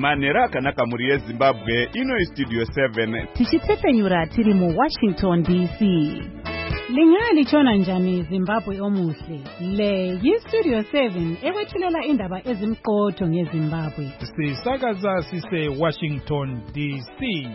Manera akanaka muri yeZimbabwe ino iStudio 7 tichitsepenyura tiri mu Washington DC. Lingalitshona njani Zimbabwe omuhle? Le yiStudio 7 ekwethulela indaba ezimqotho ngeZimbabwe. Sisakaza sise Washington DC.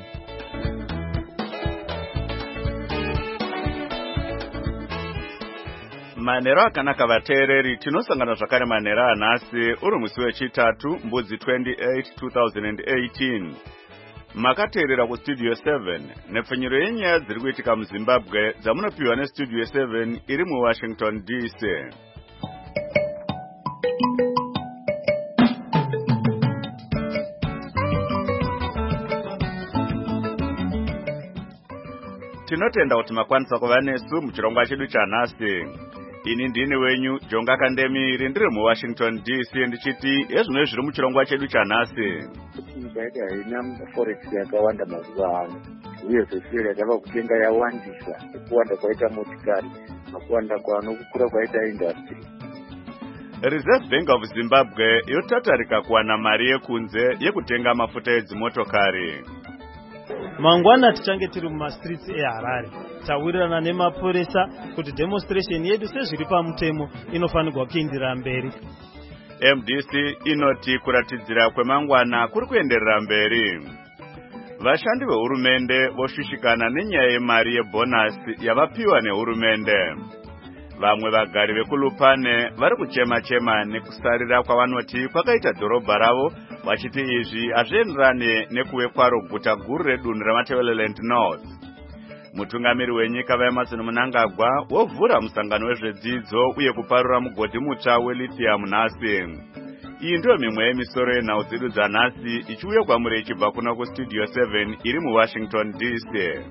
Manera akanaka vateereri tinosangana zvakare manera anhasi uri musi wechitatu mbudzi 28 2018. Makateerera kuStudio 7 nepfenyuro yenyaya dziri kuitika muZimbabwe dzamunopiwa neStudio 7 iri muWashington DC. Tinotenda kuti makwanisa kuva nesu muchirongwa chedu chanhasi. Ini ndini wenyu Jonga Kandemiri ndiri muWashington DC ndichiti ezvino zviri muchirongwa chedu chanhasi. Nyika haina forex yakawanda mazuva ano, uye zveshure yava kutenga yawandisa nekuwanda kwaita motikari nokuwanda kukura kwaita industry. Reserve Bank of Zimbabwe yotatarika kuwana mari yekunze yekutenga mafuta edzimotokari. Mangwana tichange tiri mumastreets eHarare tawirirana nemapurisa kuti demonstration yedu sezviri pamutemo inofanirwa kuendera mberi. MDC inoti kuratidzira kwemangwana kuri kuenderera mberi. Vashandi vehurumende voshishikana nenyaya yemari yebonasi yavapiwa nehurumende. Vamwe vagari vekulupane vari kuchema-chema nekusarira kwavanoti kwakaita dhorobha ravo, vachiti izvi hazvienderane nekuve kwaro guta guru redunhu reMatabeleland North. Mutungamiri wenyika vaEmmerson Mnangagwa wovhura musangano wezvedzidzo uye kuparura mugodhi mutsva welithium nhasi. Iyi ndiyo mimwe yemisoro yenhau dzedu dzanhasi ichiuya kwamuri ichibva kuno kuStudio 7 iri muWashington DC.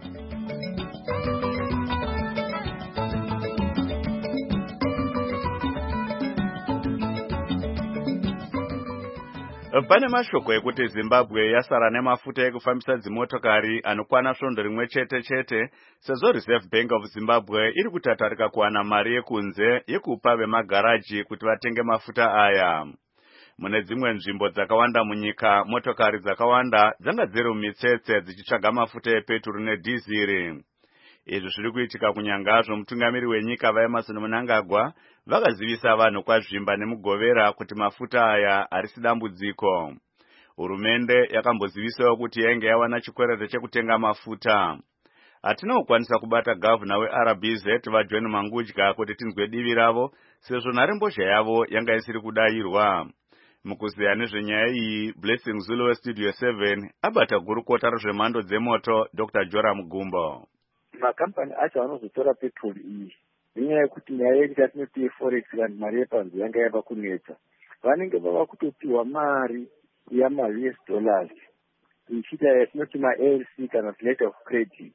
Pane mashoko ekuti Zimbabwe yasara nemafuta ekufambisa dzimotokari anokwana svondo rimwe chete sezvo Reserve Bank of Zimbabwe iri kutatarika kuwana mari yekunze yekupa vemagaraji kuti vatenge mafuta aya. Mune dzimwe nzvimbo dzakawanda munyika, motokari dzakawanda dzanga dziri mumitsetse dzichitsvaga mafuta epeturu nedhiziri. Izvi zviri kuitika kunyangazvo mutungamiri wenyika vaEmmerson Mnangagwa vakazivisa vanhu kwazvimba nemugovera kuti mafuta aya harisi dambudziko. Hurumende yakambozivisawo kuti yainge yawana chikwerete chekutenga mafuta. Hatina kukwanisa kubata gavana weRBZ vaJohn Mangudya kuti tinzwe divi ravo sezvo nharembozha yavo yanga isiri kudayirwa. Mukuziya nezvenyaya iyi, Blessing Zulu weStudio 7 abata gurukota rezvemhando dzemoto Dr. Joram Gumbo. Makampani acho anozotora petroli iyi nenyaya yekuti nyaya yekuti atinoti forex vanhu mari yepanze yanga yava kunetsa, vanenge vava kutopiwa mari yama-US dollars ichita yatinoti ma-LC kana letter of credit,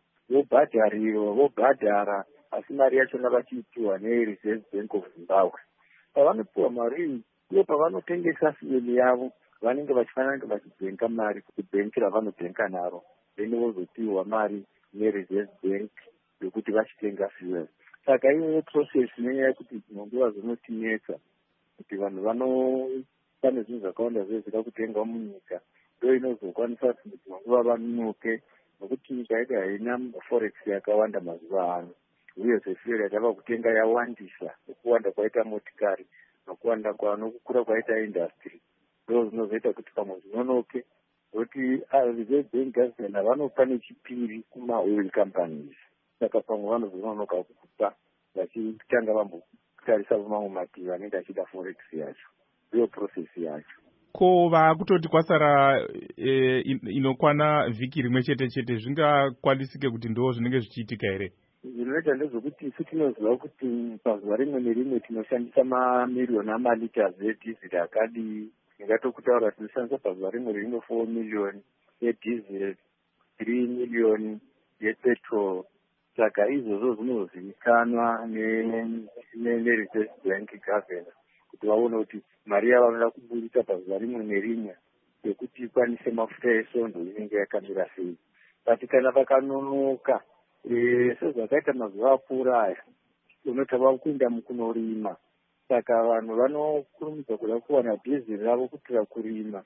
vobhadhara asi mari yachona vachiipiwa neReserve Bank of Zimbabwe. Pavanopiwa mari iyi iyo pavanotengesa fuel yavo vanenge vachifanira vachibhenka mari kuti bhenki ravanobhenka naro, then vozopiwa mari neReserve Bank yokuti vachitenga fuel. Saka iyoyo process nenyaya yekuti dzinonguva dzinotinetsa kuti vanhu pane zvinhu zvakawanda zvezvida kutenga munyika, ndo inozokwanisa kuti dzinonguva vanonoke nokuti nyika yedu haina forex yakawanda mazuva ano, uye zvefuel yatava kutenga yawandisa nekuwanda kwaita motikari nokuwanda kukura kwaita industry, ndo zvinozoita kuti pamwe zvinonoke kuti Reserve Bank government vanopa nechipiri kuma-oil companies. Saka pamwe vanozononoka kukupa vachitanga vambotarisa vamwe mativi anenge achida forex yacho, ndiyo process yacho. Ko vakutoti kwasara inokwana vhiki rimwe chete zvingakwanisike kuti ndo zvinenge zvichiitika here? Zvinoita ndezvekuti isu tinoziva kuti pazuva rimwe nerimwe tinoshandisa mamiliyoni amaliters edhiziri akadii. Ingatokutaura tinoshandisa pazuva rimwe nerimwe 4 million yedhiziri, 3 million yepetrol. Saka izvozvo zvinozivikanwa neReserve Bank governor kuti vaone kuti mari yavanoda kuburisa pazuva rimwe nerimwe yekuti ikwanise mafuta esvondo inenge yakamira sei. But kana vakanonoka sezvakaita mazuva apfuura aya, unotava kuenda mukunorima. Saka vanhu vanokurumidza kuda kuwana dhiziri ravo kutira kurima.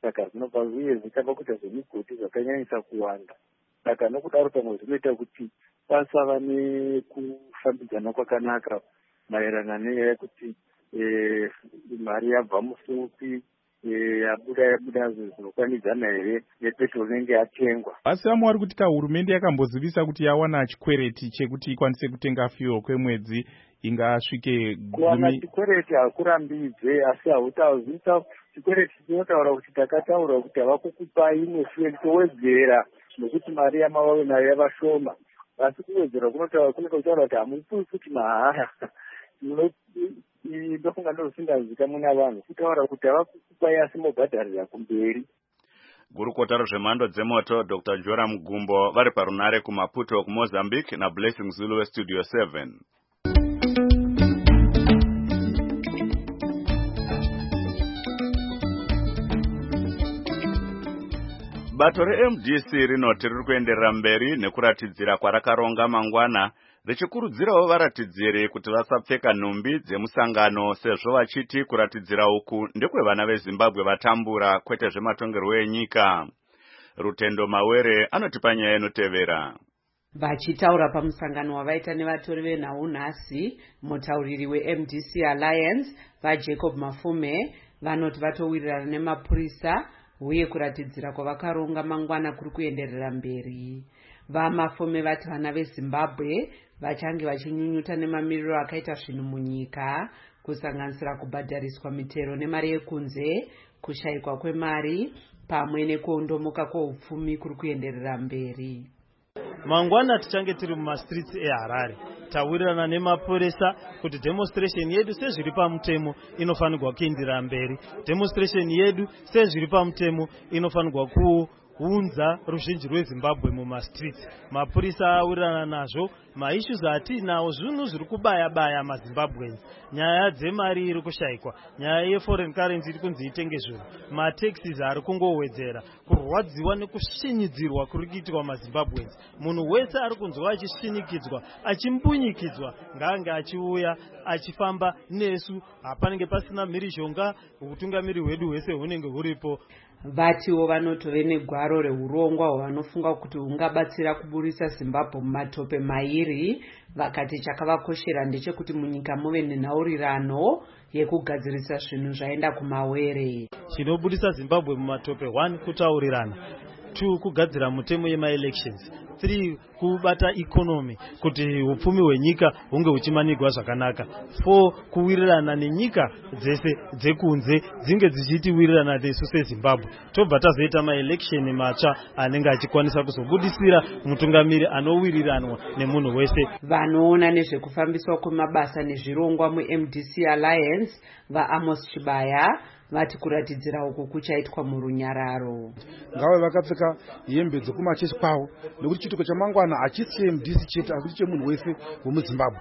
saka zvinobva uye zvichava kuita zvemigodi zvakanyanyisa kuwanda. Saka nokudaro pamwe zvinoita kuti pasava nekufambidzana kwakanaka maererano nenyaya yekuti mari yabva musupi yabuda zvinokwanidzana here nepetrol inenge yatengwa. Asi vamwari kuti hurumende yakambozivisa kuti yawana chikwereti chekuti ikwanise kutenga fuel kwemwedzi ingasvike kuwana chikwereti hakurambidze, asi hautazivisa chikwereti chinotaura kuti takataura kuti hava kukupa imwe fuel towedzera nokuti mari yamavave nayo yavashoma. Asi kuwedzera kunotaura kuti hamupi kuti mahara. Ndofunga ndozvisingazika muna vanhu kutaura kuti hava kukupai asi mobhadharira kumberi. Gurukota rezvemhando dzemoto Dr. Joram Gumbo vari parunare kuMaputo kuMozambique naBlessing Zulu weStudio 7. Bato reMDC rinoti riri kuenderera mberi nekuratidzira kwarakaronga mangwana richikurudzirawo varatidziri kuti vasapfeka nhumbi dzemusangano sezvo vachiti kuratidzira uku ndekwevana veZimbabwe vatambura kwete zvematongerwo enyika. Rutendo Mawere anoti panyaya inotevera. Vachitaura pamusangano wavaita nevatori venhau nhasi, mutauriri weMDC Alliance vaJacob Mafume vanoti vatowirirana nemapurisa uye kuratidzira kwavakaronga mangwana kuri kuenderera mberi. VaMafume vati vana veZimbabwe vachange vachinyunyuta nemamiriro akaita zvinhu munyika, kusanganisira kubhadhariswa mitero nemari yekunze, kushayikwa kwemari pamwe nekuondomoka kweupfumi kuri kuenderera mberi. Mangwana tichange tiri mumastreets eHarare tawirirana nemapurisa kuti demonstration yedu sezviri pamutemo inofanirwa kuenderera mberi. Demonstration yedu sezviri pamutemo inofanirwa kuunza ruzhinji rweZimbabwe mumastreets. Mapurisa awirirana nazvo maissues atinawo zvinhu zviri kubaya maZimbabweans. Nyaya dzemari iri kushayikwa, nyaya yeforeign currency iri kunzi itenge zvinhu, mataxes ari kungowedzera, kurwadziwa nekushinyidzirwa kuri kuitirwa maZimbabweans. Munhu wese ari kunzwa achishinikidzwa, achimbunyikidzwa, ngaange achiuya achifamba nesu, hapanenge pasina mhirizhonga, utungamiri hwedu hwese hunenge huripo. Vatiwo vanotove negwaro reurongwa hwavanofunga kuti hungabatsira kuburisa Zimbabwe mumatope mairi, vakati chakavakoshera ndechekuti munyika muve nenhaurirano yekugadzirisa zvinhu zvaenda kumawere. Chinobudisa Zimbabwe mumatope: 1 kutaurirana, 2 kugadzira mutemo yemaelections, 3 kubata economy kuti upfumi hwenyika hunge huchimanigwa zvakanaka, 4 kuwirirana nenyika dzese dzekunze dzinge dzichitiwirirana nesu seZimbabwe. Tobva tazoita maelection matsva anenge achikwanisa kuzobudisira mutungamiri anowiriranwa nemunhu wese. Vanoona nezvekufambiswa kwemabasa nezvirongwa muMDC Alliance vaAmos Chibaya vati kuratidzira uku kuchaitwa murunyararo. Ngave vakapfeka hembe dzokumachesi kwavo nekuti chituko chamangwana hachisi MDC chete asi chemunhu wese wemuZimbabwe.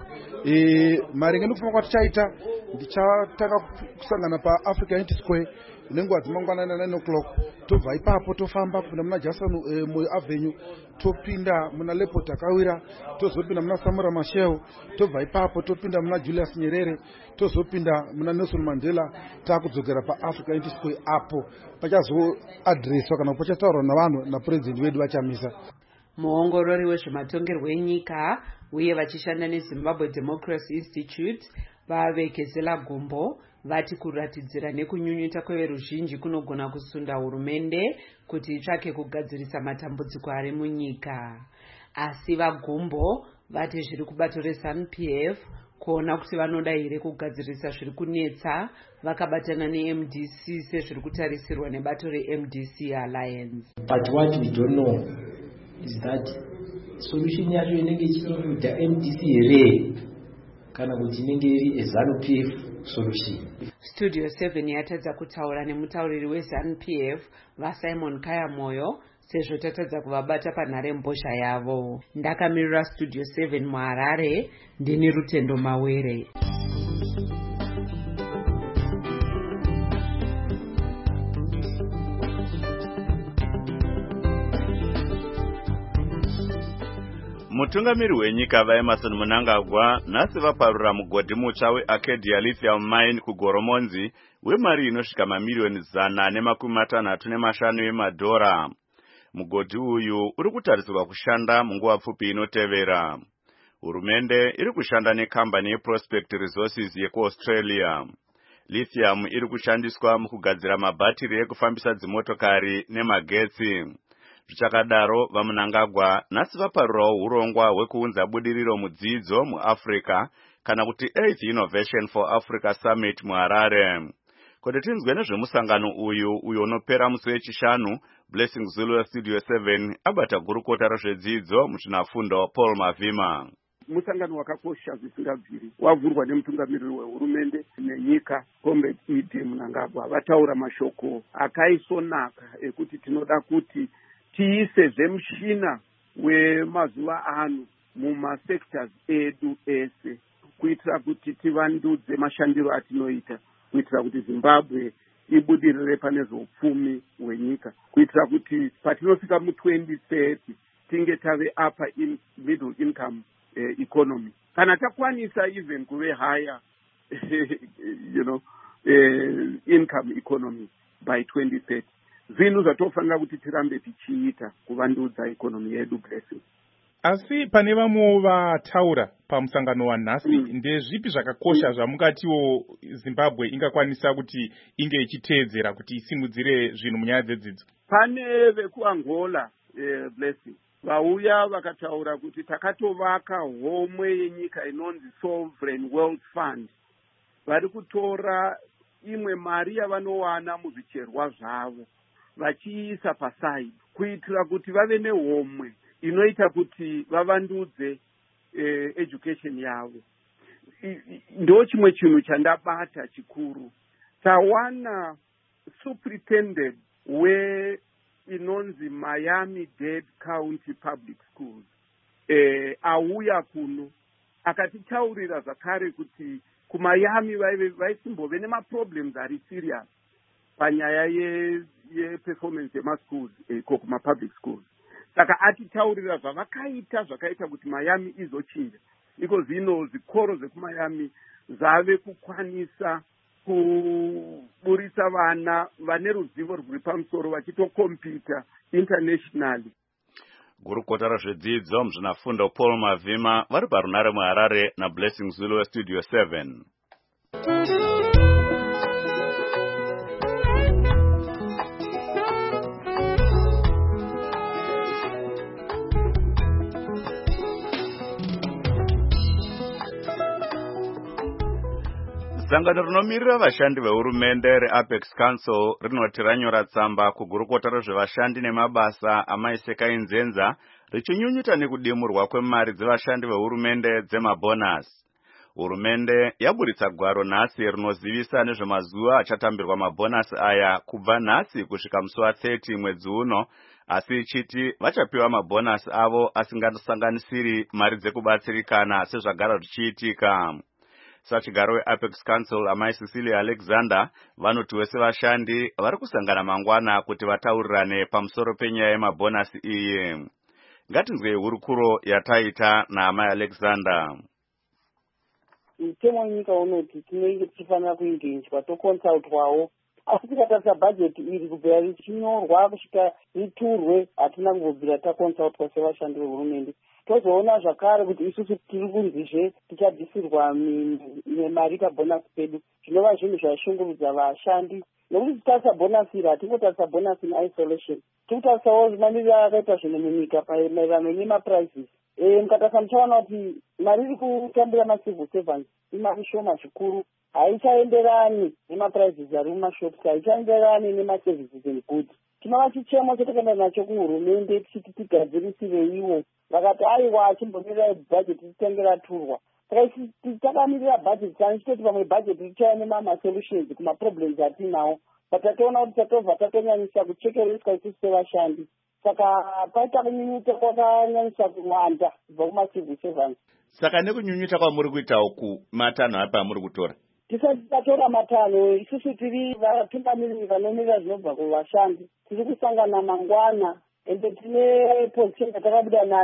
Maringe nekufamba kwatichaita ndichatanga kusangana paAfrica Unity Square nenguva dzemangwana 9 o'clock. Tobva ipapo tofamba kupinda muna Jackson Moyo Avenue, topinda muna Leopard Akawira, tozopinda muna Samora Machel, tobva ipapo topinda muna Julius Nyerere, tozopinda muna Nelson Mandela, takudzokera paAfrica Unity Square apo pachazoadreswa kana pachataurwa navanhu napurezidendi wedu vachamisa. Muongorori wezvematongerwo enyika uye vachishanda neZimbabwe Democracy Institute vaVekezela Gumbo vati kuratidzira nekunyunyuta kweveruzhinji kunogona kusunda hurumende kuti itsvake kugadzirisa matambudziko ari munyika. Asi vaGumbo vati zviri kubato reZANU-PF kuona kuti vanoda here kugadzirisa zviri kunetsa vakabatana neMDC sezviri kutarisirwa nebato reMDC Alliance. But what we don't know is that solution yacho inenge ichida MDC here kana kuti inenge iri ZANU-PF solution. Studio 7 yatadza kutaura nemutauriri weZANU-PF vaSimon Kayamoyo sezvo tatadza kuvabata panhare mbozha yavo. Ndakamirira Studio 7 muHarare, ndini Rutendo Mawere. Mutungamiri wenyika vaEmerson Mnangagwa nhasi vaparura mugodhi mutsva weAcadia Lithium Mine kuGoromonzi wemari inosvika mamiliyoni 165 yemadhora. Mugodhi uyu uri kutarisirwa kushanda munguva pfupi inotevera. Hurumende iri kushanda nekambani yeProspect Resources yekuAustralia. Lithium iri kushandiswa mukugadzira mabhatiri ekufambisa dzimotokari nemagetsi. Zvichakadaro, vaMnangagwa nhasi vaparurawo urongwa hwekuunza budiriro mudzidzo muAfrica kana kuti 8th Innovation for Africa Summit muHarare. Kuti tinzwe nezvemusangano uyu unopera musi wechishanu, Blessing Zulu Studio 7 abata gurukota rezvedzidzo muchinafundo Paul Mavhima. Musangano wakakosha zvisingabviri wavhurwa nemutungamiriri wehurumende nenyika Comrade Ede Mnangagwa. Vataura mashoko akaisonaka ekuti tinoda kuti tiise zvemushina wemazuva ano mumasectors edu ese kuitira kuti tivandudze mashandiro atinoita kuitira kuti Zimbabwe ibudirire pane zveupfumi hwenyika kuitira kuti patinosvika mu2030 tinge tave upper middle income economy. Kana takwanisa even kuve higher income economy by 2030. Zvinhu zvatofanira kuti tirambe tichiita kuvandudza economy yedu. Blessing. Asi pane vamwe vataura pamusangano wanhasi ndezvipi zvakakosha zvamungatiwo Zimbabwe ingakwanisa kuti inge ichiteedzera kuti isimudzire zvinhu munyaya dzedzidzo? Pane vekuAngola Blessing vauya vakataura kuti takatovaka homwe yenyika inonzi Sovereign Wealth Fund. Vari kutora imwe mari yavanowana muzvicherwa zvavo vachiisa paside kuitira kuti vave nehomwe inoita kuti vavandudze education yavo. Ndo chimwe chinhu chandabata chikuru. Tawana superintendent inonzi Miami-Dade County Public Schools auya kuno akatitaurira zvakare kuti kuMiami vaisimbove nemaproblems ari serious panyaya yeperformance yemaschools kuma-public schools. Saka atitaurira zvakaita kuti Miami izochinja. Iko zvino zvikoro zvekuMiami zvave kukwanisa kuburisa vana vane ruzivo rwuri pamusoro vachitokompita internationally. Gurukota rezvedzidzo muzvinafundo Paul Mavhima vari parunare muHarare naBlessing Zulu Studio 7. Sangano rinomirira vashandi vehurumende reApex Council rinoti ranyora tsamba kugurukota rezvevashandi nemabasa amaiseka inzenza richinyunyuta nekudimurwa kwemari dzevashandi vehurumende dzemabonus. Hurumende yaburitsa gwaro nhasi rinozivisa nezvemazuva achatambirwa mabonus aya kubva nhasi kusvika musi wa30 mwedzi uno, asi ichiti vachapiwa mabonus avo asingasanganisiri mari dzekubatsirikana sezvagara zvichiitika. Sachigaro weApex Council amai Cecilia Alexander vanoti wese vashandi vari kusangana mangwana kuti vataurirane pamusoro penyaya yemabonasi iyi. Ngatinzwe hurukuro yataita naamai Alexander. Mutemo wenyika unoti tinenge tichifanira kuingenjwa tokonsautwawo, asi tikatarisa bhajeti iri kubvira richinyorwa kusvika riturwe hatina kumbobvira takonsautwa sevashandi vehurumende. Tozoona zvakare kuti isusu tiri kunzizve tichadhisirwa mari pabhonasi pedu, zvinova zvinhu zvashungurudza vashandi. Nokuti titarisa bhonasi iri hatingotarisa bhonasi in isolation, tikutarisawo mamiriro akaita zvinhu munyika maererano nemaprizes. Mukatarisa muchaona kuti mari iri kutambira macivil servants imari shoma zvikuru, haichaenderani nemaprizes ari mumashops, haichaenderani nemaservices and goods. Tinova chichemo chatakaenda nacho kuhurumende tichiti tigadzirisire iwo. Vakati aiwa achimbomirira bhajeti titengera turwa. Saka takamirira bhajeti tichitoti pamwe bhajeti tichaya nemasolutions kumaproblems atinawo. Patatoona kuti tatobva tatonyanyisa kuchekererwa isusu sevashandi. Saka paita kunyunyuta kwakanyanyisa kuwanda kubva kumacivil servants. Saka nekunyunyuta kwamuri kuita uku matanho apa amuri kutora? Tisati tatora matanho, isusu tiri vatungamiriri vanomirira zvinobva kuvashandi. Tiri kusangana mangwana ende tine position yatakabuda nayo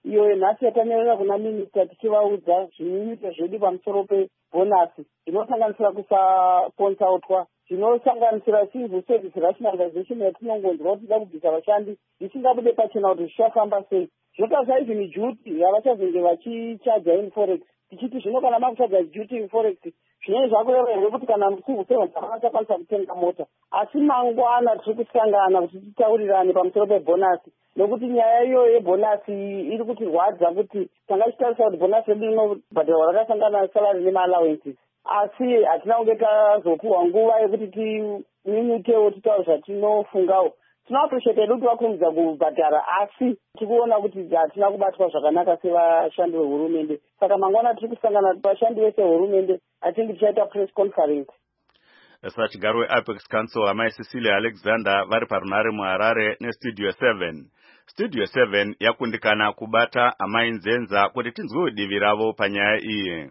iyo nhasi yatanyorera kuna minista tichivaudza zvinyunyuto zvedu pamusoro pebhonasi zvinosanganisira kusakonsautwa, zvinosanganisira civil service rationalization yatinongonzwa kuti ida kubvisa vashandi zvisingabude pachena kuti zvichafamba sei. Zvota saizvini juti havachazenge vachichaja inforex tichiti zvino kana makuchaja juti inforex zvinenge zvakureva here kuti kana civil servants havachakwanisa kutenga mota. Asi mangwana tiri kusangana kuti titaurirane pamusoro pebhonasi nokuti nyaya iyoyo yebhonasi iri kutirwadza kuti tanga tichitarisa kuti bhonasi redu rinobhadharwa rakasangana nesalary nemaallowances, asi hatina kunge tazopuhwa nguva yekuti tinyunyutewo titaure zvatinofungawo. Tinoappreciate kuti vakurumidza kubhadhara, asi tikuona kuti hatina kubatwa zvakanaka sevashandi vehurumende. Saka mangwana tiri kusangana vashandi vese vehurumende atingi tichaita press conference. Sachigaro weApex Council amai Cecilia Alexander vari parunare muHarare neStudio 7. Studio 7 yakundikana kubata amai Nzenza kuti tinzwe divi ravo panyaya iyi.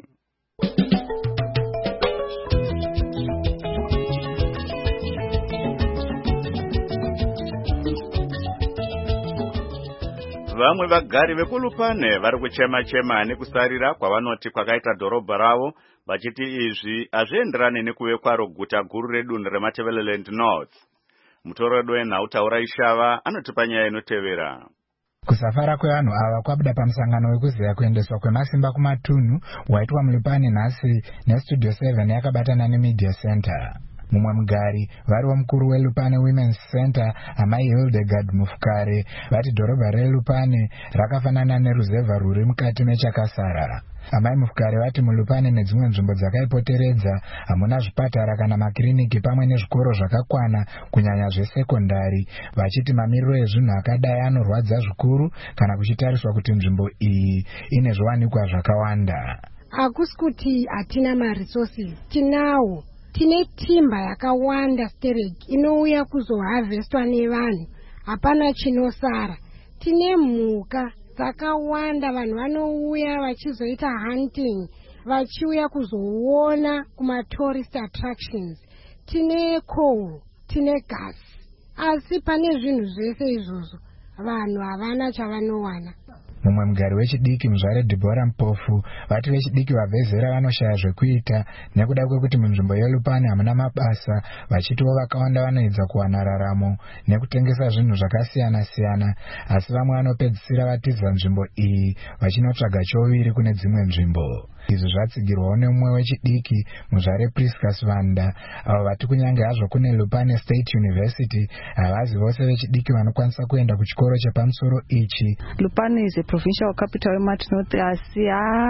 Vamwe vagari vekulupane vari kuchema-chema nekusarira kwavanoti kwakaita dhorobha ravo, vachiti izvi hazvienderani nekuve kwaro guta guru redunhu reMatabeleland North. Mutoredo wenhautaura Ishava anotipa nyaya inotevera. Kusafara kwevanhu ava kwabuda pamusangano wekuziya kuendeswa kwemasimba kumatunhu waitwa mulupane nhasi neStudio 7 yakabatana neMedia Center. Mumwe mugari variwo mukuru weLupane Women's Center amai Hildegard Mufukare vati dhorobha reLupane rakafanana neruzevha rwuri mukati mechakasara. Amai Mufukare vati mulupane nedzimwe nzvimbo dzakaipoteredza hamuna zvipatara kana makiriniki pamwe nezvikoro zvakakwana kunyanya zvesekondari, vachiti mamiriro ezvinhu akadai anorwadza zvikuru kana kuchitariswa kuti nzvimbo iyi ine zviwanikwa zvakawanda. Hakusi kuti hatina maresources, tinawo. Tine timba yakawanda storage inouya kuzoharvestwa nevanhu, hapana chinosara. Tine mhuka dzakawanda, vanhu vanouya vachizoita hunting, vachiuya kuzoona kuma-tourist attractions. Tine coal, tine gas. Asi pane zvinhu zvese izvozvo, vanhu havana chavanowana. Mumwe mugari wechidiki muzvare Deborah Mpofu vati vechidiki vabvezera vanoshaya zvekuita nekuda kwekuti munzvimbo yeLupane hamuna mabasa, vachitiwo vakawanda vanoedza kuwana raramo nekutengesa zvinhu zvakasiyana-siyana, asi vamwe vanopedzisira vatiza nzvimbo iyi vachinotsvaga choviri kune dzimwe nzvimbo. Izvi zvatsigirwawo nemumwe wechidiki muzvare Priscus Vanda avo vati kunyange hazvo kune Lupane State University havazi vose vechidiki vanokwanisa kuenda kuchikoro chepamusoro ichi. Lupane is a provincial capital weMat North, asi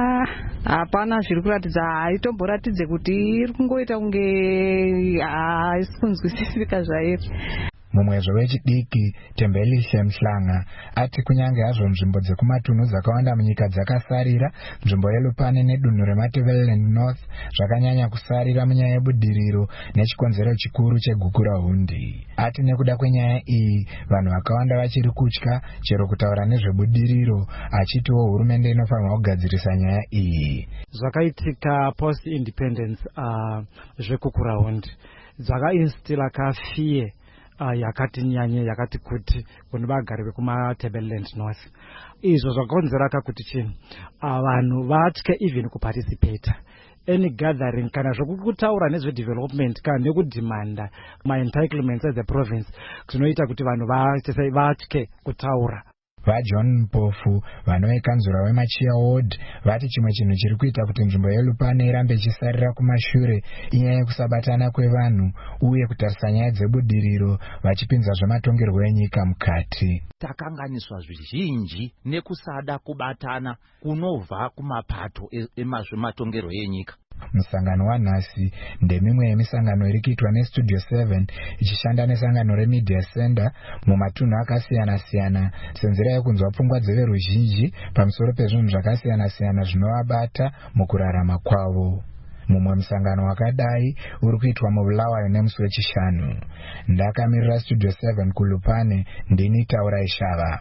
hapana zviri kuratidza, haitomboratidze kuti iri kungoita kunge haisi kunzwisisika zvairi. Mumwezvo wechidiki Tembelihle Mhlanga ati kunyange hazvo nzvimbo dzekumatunhu dzakawanda munyika dzakasarira, nzvimbo yeLupane nedunhu reMatabeleland North zvakanyanya kusarira munyaya yebudiriro nechikonzero chikuru chegukurahundi. Ati nekuda kwenyaya iyi vanhu vakawanda vachiri kutya chero kutaura nezvebudiriro, achitiwo hurumende inofanirwa kugadzirisa nyaya iyi. Zvakaitika post independence zvekukurahundi dzakainstila kafiye yakati nyanye yakati kuti kune vagari vekuMatabeleland North. Izvo zvakonzera kakuti chini vanhu vatye even kuparticipate any gathering kana zvokutaura nezvedevelopment kana nekudimanda ma-entitlements as a province, zvinoita kuti vanhu vatye kutaura. VaJohn Mpofu vanovekanzura weMachia Ward vati chimwe chinhu chiri kuita kuti nzvimbo yeLupane irambe ichisarira kumashure inyaya yekusabatana kwevanhu uye kutarisa nyaya dzebudiriro vachipinza zvematongerwo enyika mukati. Takanganiswa zvizhinji nekusada kubatana kunobva kumapato ezvematongerwo enyika. Musangano wanhasi ndemimwe yemisangano iri kuitwa neStudio 7 ichishanda nesangano reMedia Center mumatunhu akasiyana-siyana senzira yekunzwa pfungwa dzeveruzhinji pamusoro pezvinhu zvakasiyana-siyana zvinovabata mukurarama kwavo. Mumwe musangano wakadai uri kuitwa muBulawayo nemusi wechishanu. Ndakamirira Studio 7 kuLupane, ndini Taura Ishava.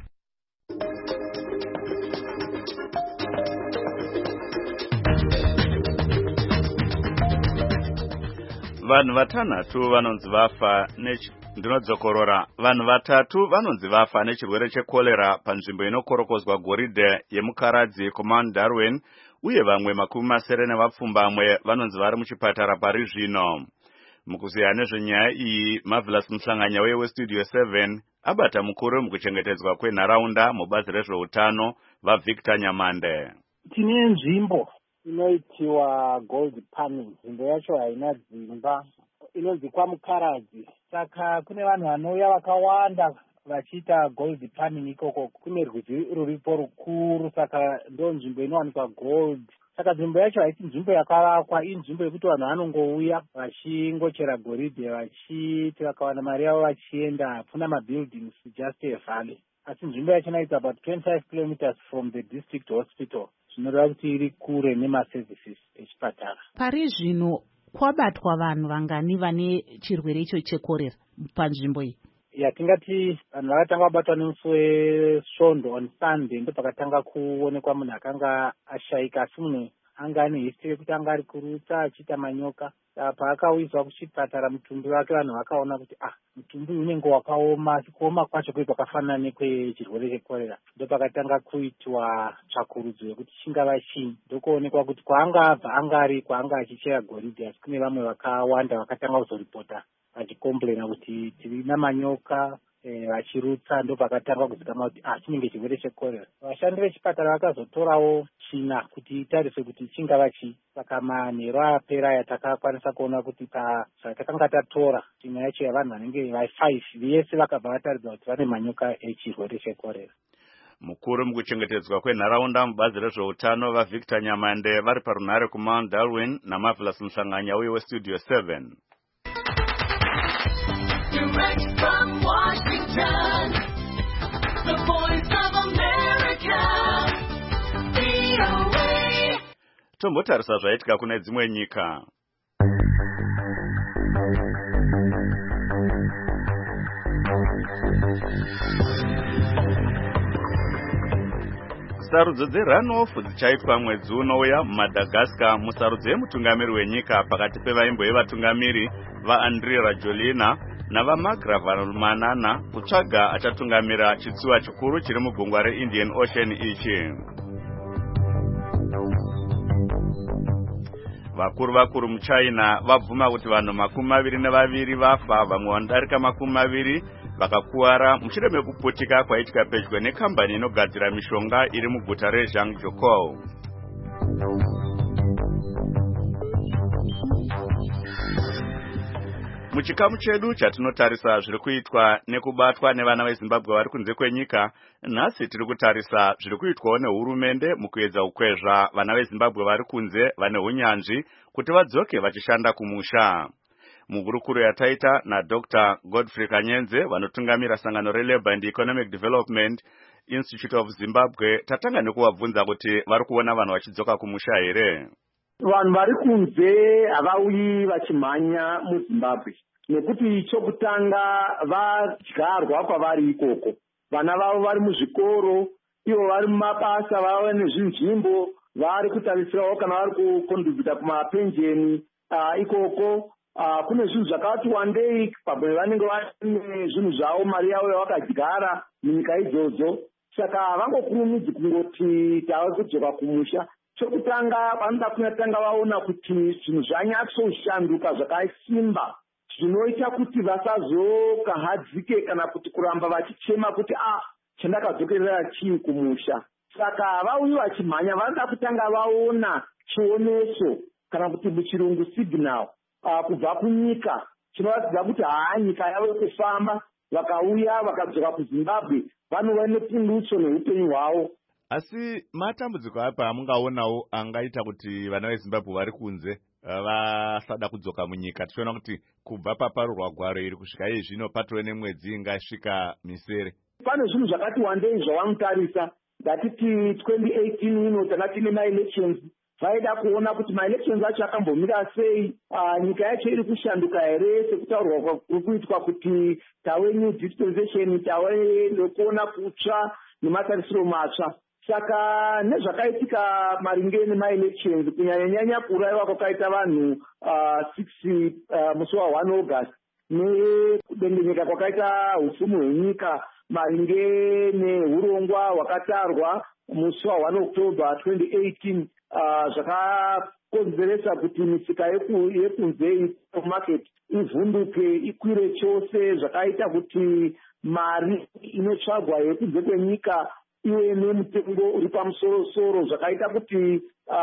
Vanhu vatanhatu vanonzi vafa Ndinodzokorora. Vanhu vatatu vanonzi vafa nechirwere chekorera panzvimbo inokorokozwa goridhe yemukaradzi Command Darwin, uye vamwe 70 vanonzi vari muchipatara pari zvino. Mukuziya nezvenyaya iyi, Marvelous Muhlanganya weStudio 7 abata mukuru mukuchengetedzwa kwenharaunda mubazi rezveutano vaVictor Nyamande. Tine nzvimbo inoitiwa gold panning. Nzvimbo yacho haina dzimba, inonzi kwamukaradzi. Saka kune vanhu vanouya vakawanda vachiita gold panning ikoko. Kune rwizi ruripo rukuru, saka ndo nzvimbo inowanikwa gold. Saka nzvimbo yacho haisi nzvimbo yakavakwa, inzvimbo yekuti vanhu vanongouya vachingochera goridhe, vachiti vakawana mari yavo vachienda. Hapana mabuildings, just a valley. Asi nzvimbo yacho is about 25 kilometers from the district hospital. Zvinoreva kuti iri kure nemaservices echipatara. Pari zvino kwabatwa vanhu vangani vane chirwere icho chekorera panzvimbo iyi? Yatingati vanhu vakatanga vabatwa nemusi wesvondo on Sunday, ndo pakatanga kuonekwa munhu akanga ashaika, asi munhu anga ane history yekuti anga ari kurutsa achiita manyoka. Paakauyiswa kuchipatara mutumbi wake, vanhu vakaona kuti mutumbi unenge wakaoma, asi kuoma kwacho kwe kwakafanana nekwechirwere chekorera. Ndo pakatanga kuitwa tsvakurudzo yekuti chingava chii. Ndokuonekwa kuti kwaanga abva anga ari kwaanga achichera goridhe, asi kune vamwe vakawanda vakatanga kuzoripota vachikomplaina kuti tiri namanyoka vachirutsa. Ndo pakatanga kuzikanwa kuti chinenge chirwere chekorera. Vashandi vechipatara vakazotorawo china kuti itariswe kuti chingava chii. Saka manheru apera yatakakwanisa kuona kuti zvatakanga tatora china yacho yavanhu vanenge va5 vese vakabva vataridza kuti vane manyoka echirwere chekorera. Mukuru mukuchengetedzwa kwenharaunda mubazi rezveutano vaVictor Nyamande vari parunhare kuMount Darwin naMarvelous Muhlanganya weStudio 7. Direct from Washington, the voice of America, VOA. Tombotarisa zvaitika kune dzimwe nyika. Sarudzo dzerunoff dzichaitwa mwedzi unouya muMadagascar musarudzo yemutungamiri wenyika pakati pevaimbo yevatungamiri vaAndry Rajoelina navaMagravalmanana kutsvaga achatungamira chitsuwa chikuru chiri mugungwa reIndian Ocean ichi. Vakuru muChina vabvuma kuti vanhu 22 vafa, vamwe vanodarika 20 vakakuwara mushure mekuputika kwaitika pedyo nekambani inogadzira mishonga iri muguta reZhangjiakou. Muchikamu chedu chatinotarisa zviri kuitwa nekubatwa nevana veZimbabwe vari kunze kwenyika, nhasi tiri kutarisa zviri kuitwawo nehurumende mukuedza kukwezva vana veZimbabwe vari kunze vane unyanzvi kuti vadzoke vachishanda kumusha. Muhurukuro yataita naDr. Godfrey Kanyenze vanotungamira sangano reLabour and Economic Development Institute of Zimbabwe, tatanga nekuvabvunza kuti vari kuona vanhu vachidzoka kumusha here. Vanhu vari kunze havauyi vachimhanya muZimbabwe nekuti chokutanga vadyarwa kwavari ikoko. Vana vavo vari muzvikoro, ivo vari mumabasa, vava nezvinzvimbo, vari kutarisirawo kana vari kukontribhuta kumapenjeni ikoko. Kune zvinhu zvakati wandei pabwe vanenge vane zvinhu zvavo, mari yavo yavakadyara munyika idzodzo. Saka havangokurumidzi kungoti tava kudzoka kumusha. Chokutanga vanoda kunatanga vaona kuti zvinhu zvanyatsoshanduka zvakasimba zvinoita kuti vasazokahadzike kana kuti kuramba vachichema kuti chandakadzokerera chii kumusha. Saka havauyi vachimhanya, vanoda kutanga vaona chioneso kana kuti muchirungu signal kubva kunyika chinoratidza kuti nyika yavo kufamba. Vakauya vakadzoka kuZimbabwe vanova nepundutso neupenyu hwavo. Asi matambudziko apa amungaonawo angaita kuti vana veZimbabwe vari kunze vasada kudzoka munyika? Tichiona kuti kubva paparurwa gwaro iri kusvika zvino patove nemwedzi ingasvika misere. Pane zvinhu zvakati wandei zvavanotarisa. Ndatiti 2018 ino tanga tine maelections, vaida kuona kuti maelections acho akambomira sei, nyika yacho iri kushanduka here sekutaurwa kuri kuitwa kuti tave new dispensation, tave nekuona kutsva nematarisiro matsva. Saka nezvakaitika maringe nemaelections kunyanya-nyanya kuraiwa kwakaita vanhu 6 musi wa1 August nekudengenyeka kwakaita upfumi hwenyika maringe neurongwa hwakatarwa musi wa1 October 2018 zvakakonzeresa kuti misika yekunze market ivhunduke ikwire chose, zvakaita kuti mari inotsvagwa yekunze kwenyika iwe nemutengo uri pamusoro-soro, zvakaita kuti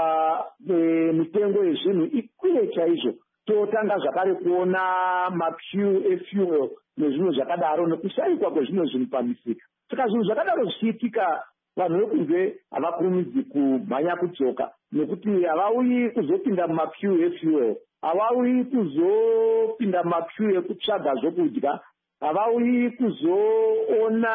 mitengo yezvinhu ikwire chaizvo. Totanga zvakare kuona maqueue efuel nezvimwe zvakadaro nekushayikwa kwezvimwe zvinhu pamisika. Saka zvinhu zvakadaro zvichiitika, vanhu vekunze havakurumidzi kumhanya kudzoka nekuti havauyi kuzopinda mumaqueue efuel, havauyi kuzopinda mumaqueue ekutsvaga zvokudya, havauyi kuzoona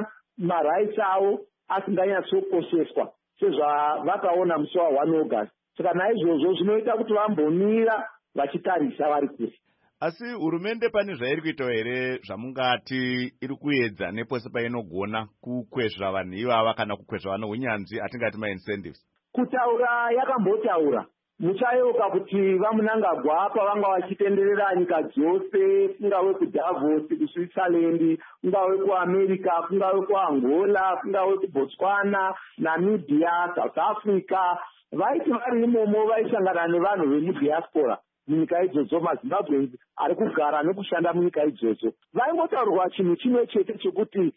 maraisi avo asinganyatsokosheswa sezvavakaona musi wa1 August. Saka naizvozvo zvinoita kuti vambomira vachitarisa vari kure. Asi hurumende pane zvairi kuita here zvamungati iri kuedza nepose painogona kukwezva vanhu ivava kana kukwezva vanhu hunyanzvi atingati maincentives? Kutaura yakambotaura, muchayoka kuti vamunangagwa pavanga vachitenderera nyika dzose, kungave kuDavos kuSwitzerland, kungave kuAmerica, kungave kuAngola, kungave kuBotswana, Namibia, South Africa, vaiti vari imomo vaisangana nevanhu vemudiaspora munyika idzodzo, maZimbabweans ari kugara nekushanda munyika idzodzo. Vaingotaurirwa chinhu chimwe chete chokuti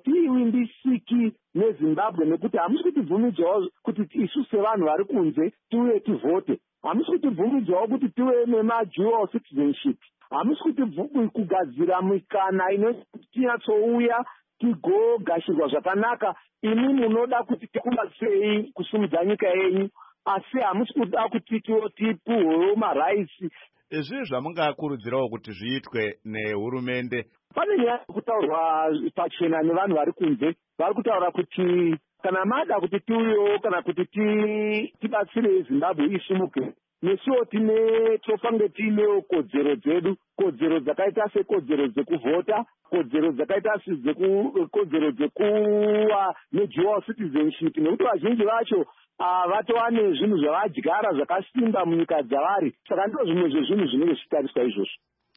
hatiimbisiki neZimbabwe nekuti hamusi kutibvumidzawo kuti isu sevanhu vari kunze tiuye tivhote, hamusi kutibvumidzawo kuti tive nemadual citizenship, hamusi kugadzira mikana inoti tinyatsouya tigogashirwa zvakanaka. Imi munoda kuti tikubatsirei kusimudza nyika yenyu, asi hamusi kuda kuti tipuhwewo maraisi. Izvi zvamungakurudzirawo kuti zviitwe nehurumende? Pane nyaya yekutaurwa pachena nevanhu vari kunze, vari kutaura kuti kana mada kuti tiuyewo kana kuti tibatsire Zimbabwe isimuke, nesuwo tofange tiinewo kodzero dzedu, kodzero dzakaita sekodzero dzekuvhota, kodzero dzakaita kodzero dzekuva nedual citizenship, nekuti vazhinji vacho vatova nezvinhu zvavadyara zvakasimba munyika dzavari. Saka ndo zvimwe zvezvinhu zvinenge zvichitariswa izvozvo.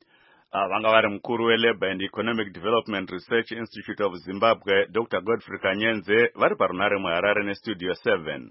Vanga vari mukuru weLabour and Economic Development Research Institute of Zimbabwe, Dr. Godfrey Kanyenze, vari parunare muHarare neStudio 7.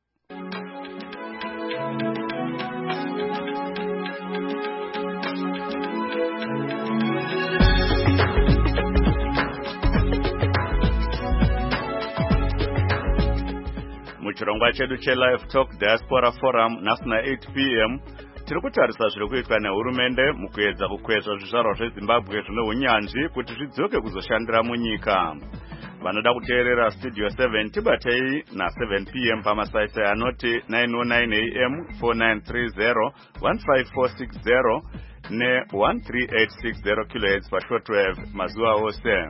Muchirongwa chedu cheLive Talk Diaspora Forum nasina 8 p.m. tiri kutarisa zviri kuitwa nehurumende mukuedza kukwezva zvizvarwa zveZimbabwe zvine unyanzvi kuti zvidzoke kuzoshandira munyika. Vanoda kuteerera Studio 7 tibatei na7 p.m. pamasaisai anoti 909 am 4930 15460 ne13860 kHz pashortwave mazuva ose.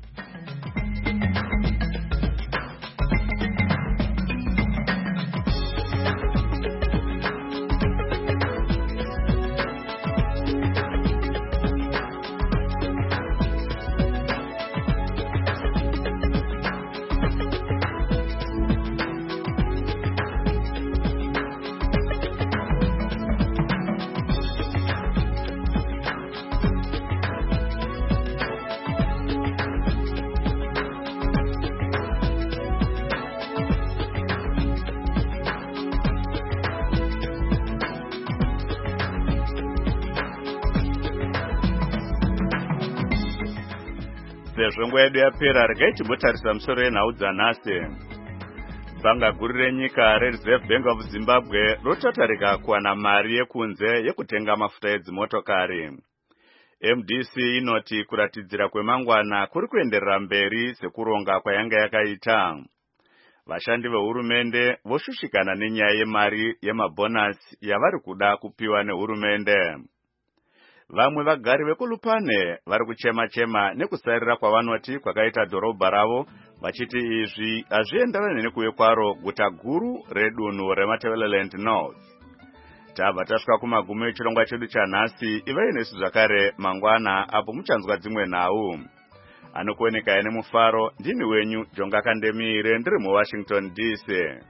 Sezvo nguva yedu yapera, regai timbotarisa musoro yenhau dzanhasi. Bhanga guru renyika reReserve Bank of Zimbabwe rotatarika kuwana mari yekunze yekutenga mafuta edzimotokari. MDC inoti kuratidzira kwemangwana kuri kuenderera mberi sekuronga kwayanga yakaita. Vashandi vehurumende voshushikana nenyaya yemari yemabonus yavari kuda kupiwa nehurumende. Vamwe vagari vekulupane vari kuchema-chema nekusairira kwavanoti kwakaita dhorobha ravo, vachiti izvi hazvienderani nekuuya kwaro guta guru redunhu reMatabeleland North. Tabva tasvika kumagumo echirongwa chedu chanhasi. Ivai nesu zvakare mangwana apo muchanzwa dzimwe nhau. Anokuoneka nemufaro, ndini wenyu Jonga Kandemire, ndiri muWashington DC.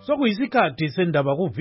sokuyisikhathi sendaba